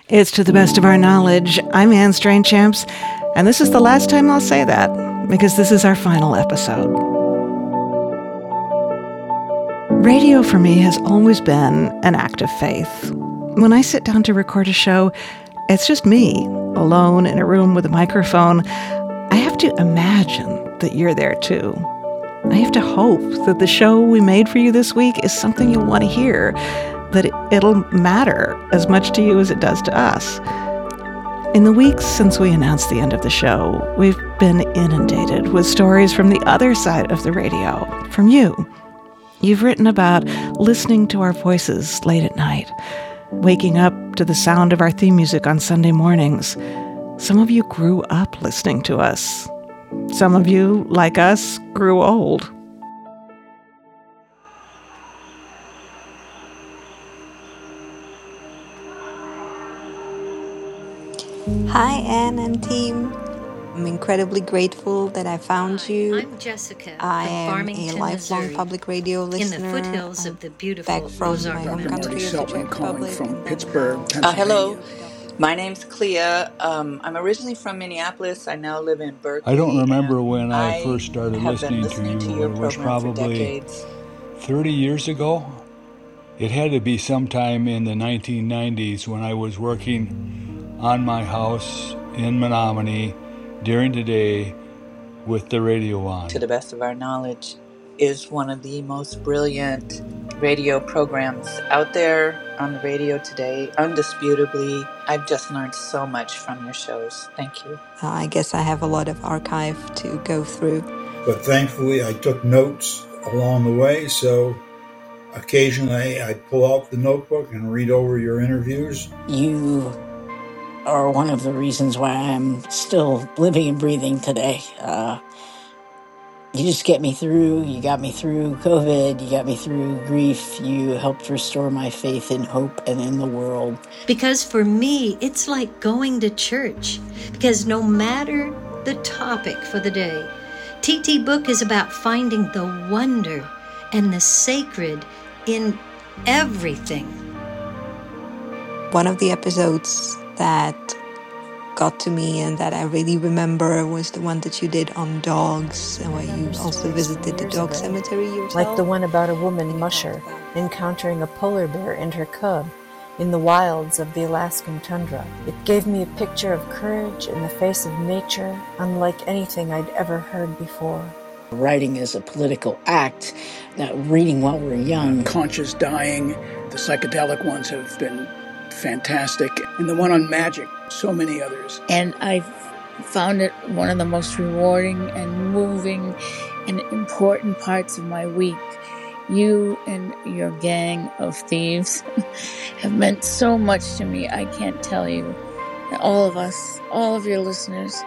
It's To the Best of Our Knowledge. I'm Anne Strainchamps, and this is the last time I'll say that, because this is our final episode. Radio for me has always been an act of faith. When I sit down to record a show, it's just me, alone in a room with a microphone. I have to imagine that you're there too. I have to hope that the show we made for you this week is something you'll want to hear, that it'll matter as much to you as it does to us. In the weeks since we announced the end of the show, we've been inundated with stories from the other side of the radio, from you. You've written about listening to our voices late at night, waking up to the sound of our theme music on Sunday mornings. Some of you grew up listening to us. Some of you, like us, grew old. Hi, Anne and team. I'm incredibly grateful that I found you. I'm Jessica. I am Farmington, a lifelong Missouri, public radio listener. in the foothills of the beautiful back from Ozark my home Mountains. country of the Czech Republic. From Pittsburgh, Hello, my name's Clea. I'm originally from Minneapolis. I now live in Berkeley. I don't remember when I I first started have been listening to you. your It was program for probably decades. 30 years ago. It had to be sometime in the 1990s when I was working on my house in Menominee during the day with the radio on. To the Best of Our Knowledge is one of the most brilliant radio programs out there on the radio today. Undisputably, I've just learned so much from your shows. Thank you. I guess I have a lot of archive to go through. But thankfully, I took notes along the way, so occasionally I pull out the notebook and read over your interviews. You are one of the reasons why I'm still living and breathing today. You just get me through. You got me through COVID. You got me through grief. You helped restore my faith in hope and in the world. Because for me, it's like going to church. Because no matter the topic for the day, TT Book is about finding the wonder and the sacred in everything. One of the episodes that got to me and that I really remember was the one that you did on dogs, and where you also visited the dog cemetery yourself. Like the one about a woman, Musher, encountering a polar bear and her cub in the wilds of the Alaskan tundra. It gave me a picture of courage in the face of nature, unlike anything I'd ever heard before. Writing is a political act, not reading while we're young. Conscious Dying, the psychedelic ones have been fantastic. And the one on magic, so many others. And I found it one of the most rewarding and moving and important parts of my week. You and your gang of thieves have meant so much to me, I can't tell you. All of us, all of your listeners.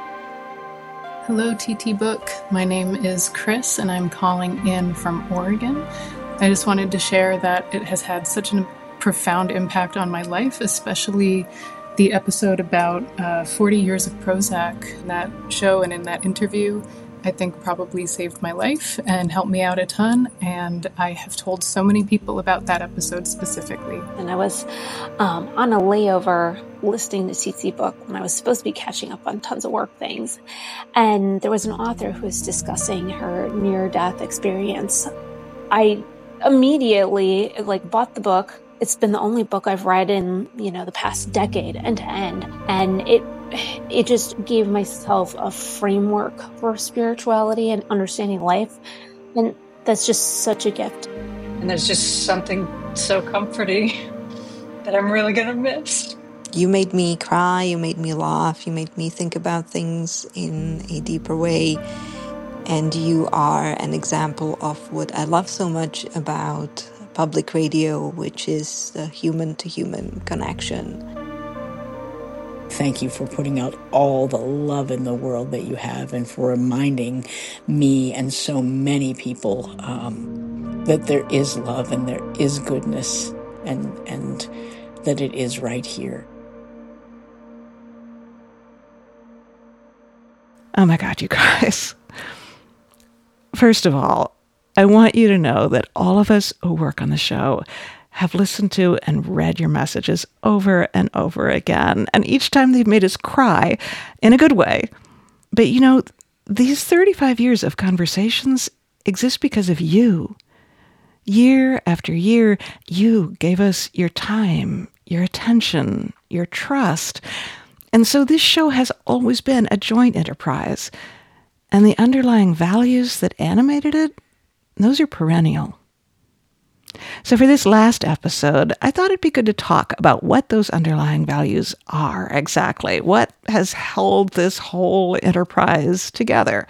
Hello, TT Book. My name is Chris, and I'm calling in from Oregon. I just wanted to share that it has had such a profound impact on my life, especially the episode about 40 years of Prozac. That show and in that interview, I think probably saved my life and helped me out a ton. And I have told so many people about that episode specifically. And I was on a layover listening to TT Book when I was supposed to be catching up on tons of work things. And there was an author who was discussing her near-death experience. I immediately bought the book. It's been the only book I've read in, the past decade, end to end. And it just gave myself a framework for spirituality and understanding life. And that's just such a gift. And there's just something so comforting that I'm really going to miss. You made me cry, you made me laugh, you made me think about things in a deeper way. And you are an example of what I love so much about public radio, which is the human-to-human connection. Thank you for putting out all the love in the world that you have, and for reminding me and so many people that there is love and there is goodness, and that it is right here. Oh my God, you guys. First of all, I want you to know that all of us who work on the show have listened to and read your messages over and over again. And each time they've made us cry in a good way. But you know, these 35 years of conversations exist because of you. Year after year, you gave us your time, your attention, your trust. And so this show has always been a joint enterprise. And the underlying values that animated it, those are perennial. So for this last episode, I thought it'd be good to talk about what those underlying values are exactly. What has held this whole enterprise together?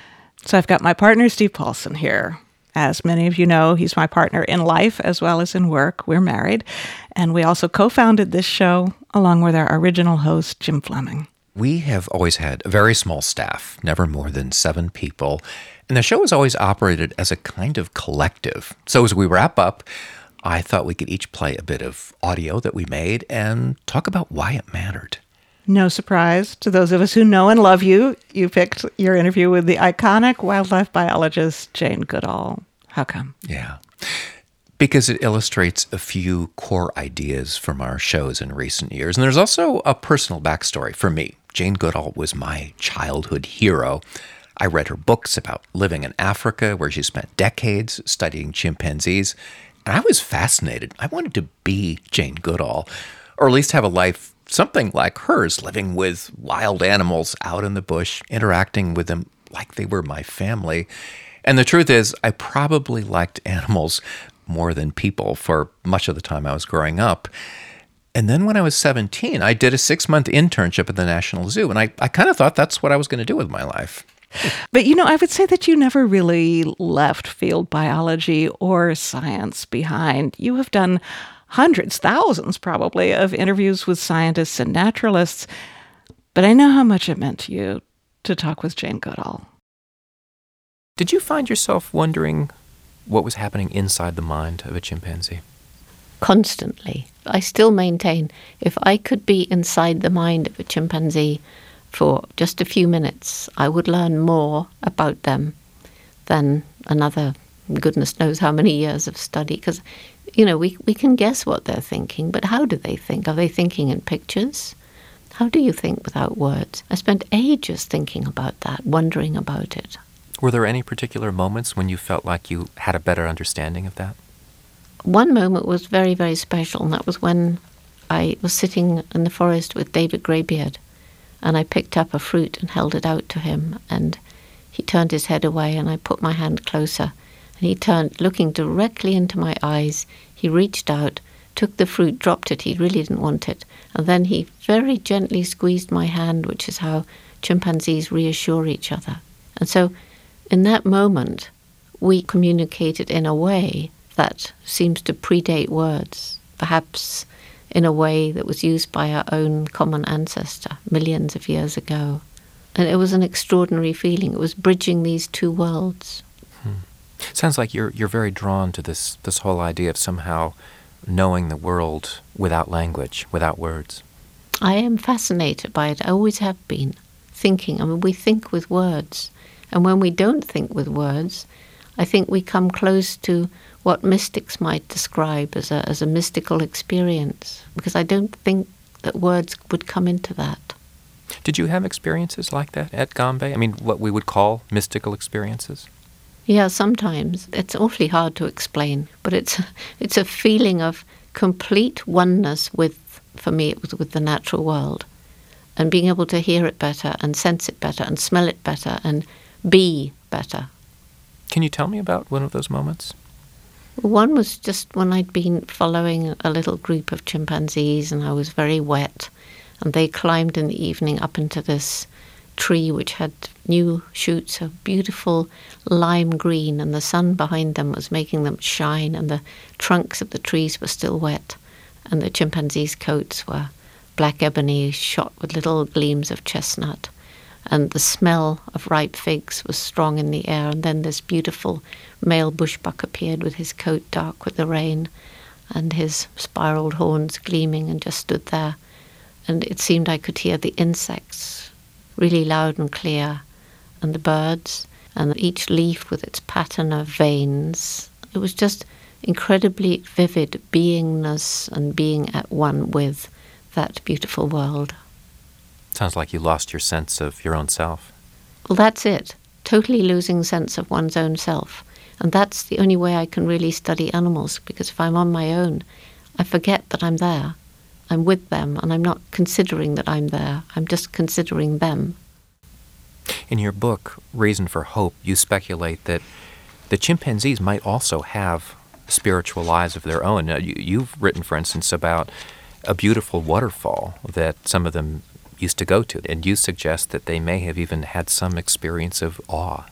So I've got my partner, Steve Paulson, here. As many of you know, he's my partner in life as well as in work. We're married. And we also co-founded this show along with our original host, Jim Fleming. We have always had a very small staff, never more than 7 people. And the show has always operated as a kind of collective. So as we wrap up, I thought we could each play a bit of audio that we made and talk about why it mattered. No surprise to those of us who know and love you, you picked your interview with the iconic wildlife biologist Jane Goodall. How come? Yeah. Because it illustrates a few core ideas from our shows in recent years. And there's also a personal backstory for me. Jane Goodall was my childhood hero. I read her books about living in Africa, where she spent decades studying chimpanzees. And I was fascinated. I wanted to be Jane Goodall, or at least have a life something like hers, living with wild animals out in the bush, interacting with them like they were my family. And the truth is, I probably liked animals more than people for much of the time I was growing up. And then when I was 17, I did a 6-month internship at the National Zoo, and I kind of thought that's what I was going to do with my life. But, you know, I would say that you never really left field biology or science behind. You have done hundreds, thousands probably, of interviews with scientists and naturalists. But I know how much it meant to you to talk with Jane Goodall. Did you find yourself wondering what was happening inside the mind of a chimpanzee? Constantly. I still maintain if I could be inside the mind of a chimpanzee for just a few minutes, I would learn more about them than another goodness knows how many years of study. Because, you know, we can guess what they're thinking, but how do they think? Are they thinking in pictures? How do you think without words? I spent ages thinking about that, wondering about it. Were there any particular moments when you felt like you had a better understanding of that? One moment was very, very special, and that was when I was sitting in the forest with David Greybeard, and I picked up a fruit and held it out to him, and he turned his head away, and I put my hand closer, and he turned, looking directly into my eyes. He reached out, took the fruit, dropped it. He really didn't want it. And then he very gently squeezed my hand, which is how chimpanzees reassure each other. And so in that moment, we communicated in a way that seems to predate words, perhaps in a way that was used by our own common ancestor millions of years ago. And it was an extraordinary feeling. It was bridging these two worlds. Sounds like you're very drawn to this whole idea of somehow knowing the world without language, without words. I am fascinated by it. I always have been. Thinking. I mean, we think with words. And when we don't think with words, I think we come close to what mystics might describe as a mystical experience, because I don't think that words would come into that. Did you have experiences like that at Gombe? I mean, what we would call mystical experiences? Yeah, sometimes. It's awfully hard to explain, but it's a feeling of complete oneness with, for me, it was with the natural world, and being able to hear it better and sense it better and smell it better and be better. Can you tell me about one of those moments? One was just when I'd been following a little group of chimpanzees and I was very wet, and they climbed in the evening up into this tree which had new shoots of beautiful lime green, and the sun behind them was making them shine, and the trunks of the trees were still wet, and the chimpanzees' coats were black ebony shot with little gleams of chestnut. And the smell of ripe figs was strong in the air. And then this beautiful male bushbuck appeared with his coat dark with the rain and his spiraled horns gleaming, and just stood there. And it seemed I could hear the insects really loud and clear, and the birds, and each leaf with its pattern of veins. It was just incredibly vivid beingness and being at one with that beautiful world. Sounds like you lost your sense of your own self. Well, that's it. Totally losing sense of one's own self. And that's the only way I can really study animals, because if I'm on my own, I forget that I'm there. I'm with them, and I'm not considering that I'm there. I'm just considering them. In your book, Reason for Hope, you speculate that the chimpanzees might also have spiritual lives of their own. Now, you've written, for instance, about a beautiful waterfall that some of them used to go to, and you suggest that they may have even had some experience of awe.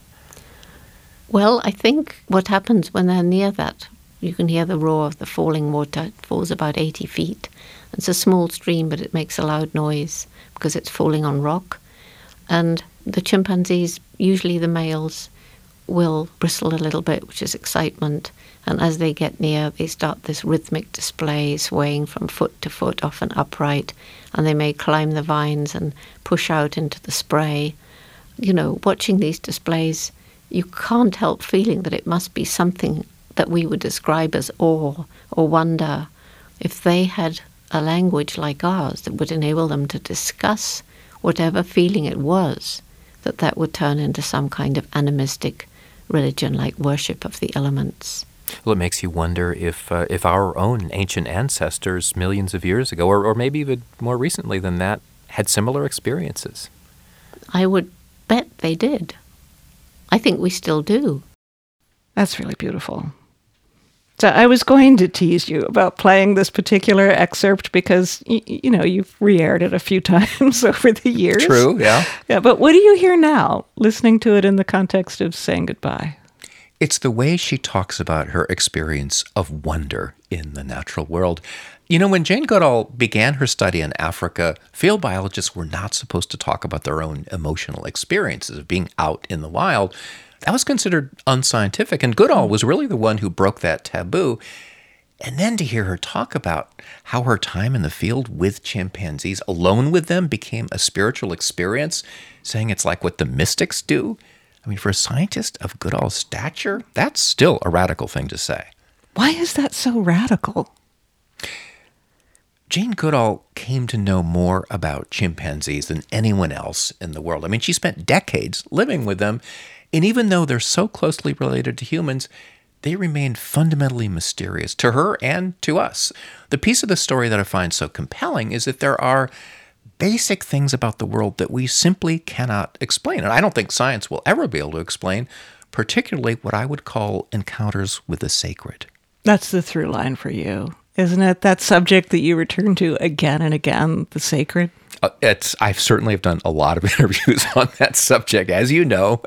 Well, I think what happens when they're near that, you can hear the roar of the falling water. It falls about 80 feet. It's a small stream, but it makes a loud noise because it's falling on rock. And the chimpanzees, usually the males, will bristle a little bit, which is excitement. And as they get near, they start this rhythmic display, swaying from foot to foot, often upright. And they may climb the vines and push out into the spray. You know, watching these displays, you can't help feeling that it must be something that we would describe as awe or wonder. If they had a language like ours that would enable them to discuss whatever feeling it was, that would turn into some kind of animistic religion like worship of the elements. Well, it makes you wonder if our own ancient ancestors millions of years ago, or maybe even more recently than that, had similar experiences. I would bet they did. I think we still do. That's really beautiful. So I was going to tease you about playing this particular excerpt because, you know, you've re-aired it a few times over the years. True, yeah. Yeah, but what do you hear now, listening to it in the context of saying goodbye? It's the way she talks about her experience of wonder in the natural world. You know, when Jane Goodall began her study in Africa, field biologists were not supposed to talk about their own emotional experiences of being out in the wild. That was considered unscientific, and Goodall was really the one who broke that taboo. And then to hear her talk about how her time in the field with chimpanzees, alone with them, became a spiritual experience, saying it's like what the mystics do. I mean, for a scientist of Goodall's stature, that's still a radical thing to say. Why is that so radical? Jane Goodall came to know more about chimpanzees than anyone else in the world. I mean, she spent decades living with them, and even though they're so closely related to humans, they remain fundamentally mysterious to her and to us. The piece of the story that I find so compelling is that there are basic things about the world that we simply cannot explain. And I don't think science will ever be able to explain, particularly what I would call encounters with the sacred. That's the through line for you, isn't it? That subject that you return to again and again, the sacred? I certainly have done a lot of interviews on that subject, as you know.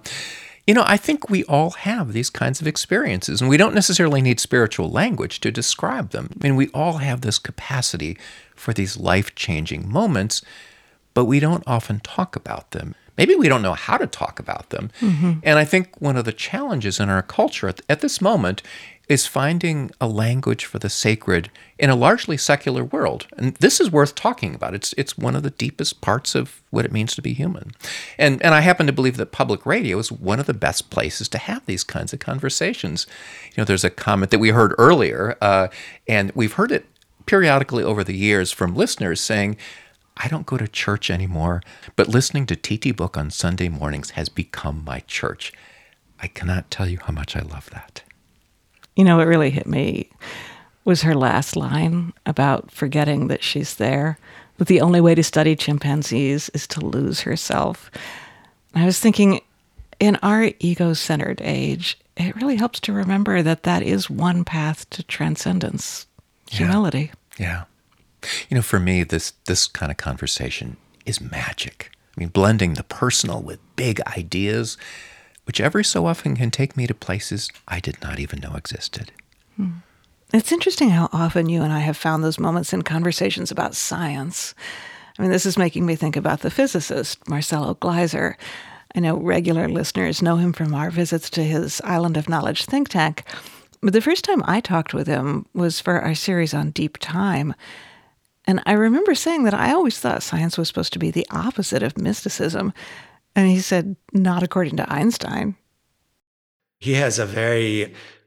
I think we all have these kinds of experiences, and we don't necessarily need spiritual language to describe them. I mean, we all have this capacity for these life-changing moments, but we don't often talk about them. Maybe we don't know how to talk about them. Mm-hmm. And I think one of the challenges in our culture at this moment is finding a language for the sacred in a largely secular world. And this is worth talking about. It's one of the deepest parts of what it means to be human. And I happen to believe that public radio is one of the best places to have these kinds of conversations. You know, there's a comment that we heard earlier, and we've heard it periodically over the years from listeners saying, I don't go to church anymore, but listening to TT Book on Sunday mornings has become my church. I cannot tell you how much I love that. You know, what really hit me was her last line about forgetting that she's there, that the only way to study chimpanzees is to lose herself. I was thinking, in our ego-centered age, it really helps to remember that that is one path to transcendence, humility. Yeah. You know, for me, this kind of conversation is magic. I mean, blending the personal with big ideas, which every so often can take me to places I did not even know existed. It's interesting how often you and I have found those moments in conversations about science. I mean, this is making me think about the physicist, Marcelo Gleiser. I know regular listeners know him from our visits to his Island of Knowledge think tank. But the first time I talked with him was for our series on deep time. And I remember saying that I always thought science was supposed to be the opposite of mysticism. And he said, not according to Einstein. He has a very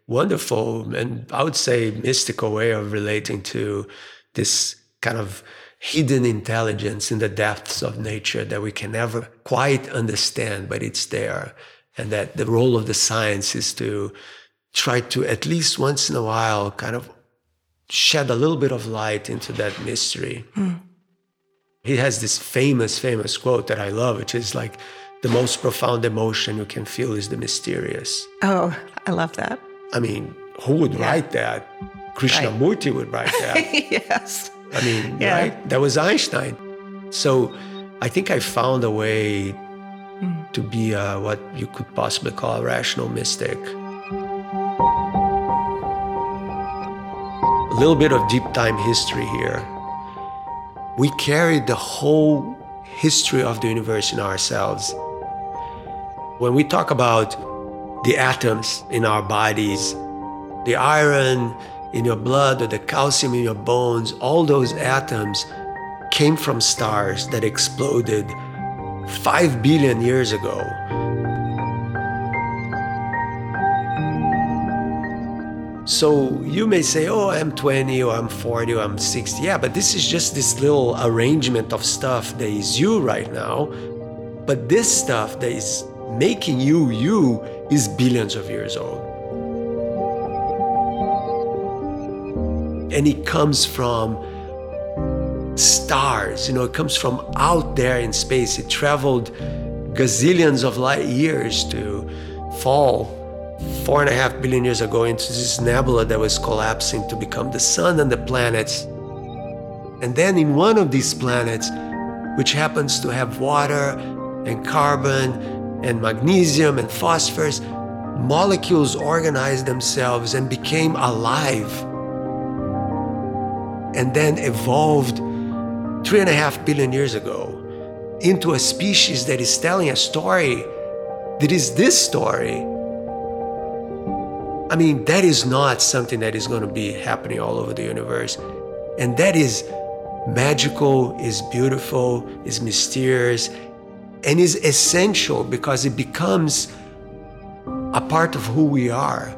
wonderful and I would say mystical way of relating to this kind of hidden intelligence in the depths of nature that we can never quite understand, but it's there. And that the role of the science is to try to, at least once in a while, kind of shed a little bit of light into that mystery. He has this famous quote that I love, which is like, the most profound emotion you can feel is the mysterious. Oh, I love that. I mean, who would write that? Krishnamurti would write that. Yes. I mean, right? That was Einstein. So I think I found a way to be what you could possibly call a rational mystic. A little bit of deep time history here. We carry the whole history of the universe in ourselves. When we talk about the atoms in our bodies, the iron in your blood or the calcium in your bones, all those atoms came from stars that exploded 5 billion years ago. So you may say, oh, I'm 20 or I'm 40 or I'm 60. Yeah, but this is just this little arrangement of stuff that is you right now. But this stuff that is making you is billions of years old. And it comes from stars, it comes from out there in space. It traveled gazillions of light years to fall 4.5 billion years ago into this nebula that was collapsing to become the sun and the planets. And then in one of these planets, which happens to have water and carbon and magnesium and phosphorus, molecules organized themselves and became alive. And then evolved 3.5 billion years ago into a species that is telling a story that is this story. I mean, that is not something that is going to be happening all over the universe. And that is magical, is beautiful, is mysterious, and is essential because it becomes a part of who we are.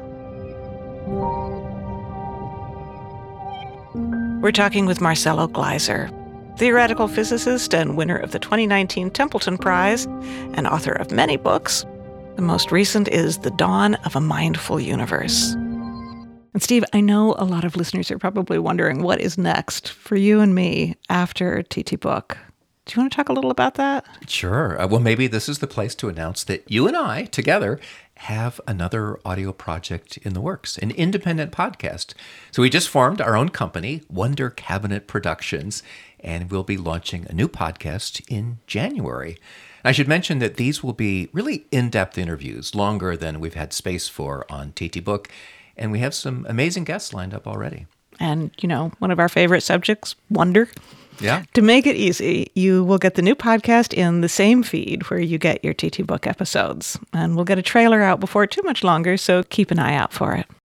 We're talking with Marcelo Gleiser, theoretical physicist and winner of the 2019 Templeton Prize and author of many books. The most recent is The Dawn of a Mindful Universe. And Steve, I know a lot of listeners are probably wondering what is next for you and me after TT Book. Do you want to talk a little about that? Sure. Well, maybe this is the place to announce that you and I, together, have another audio project in the works, an independent podcast. So we just formed our own company, Wonder Cabinet Productions, and we'll be launching a new podcast in January. I should mention that these will be really in-depth interviews, longer than we've had space for on TT Book, and we have some amazing guests lined up already. And, one of our favorite subjects, wonder. Yeah. To make it easy, you will get the new podcast in the same feed where you get your TT Book episodes. And we'll get a trailer out before too much longer, so keep an eye out for it.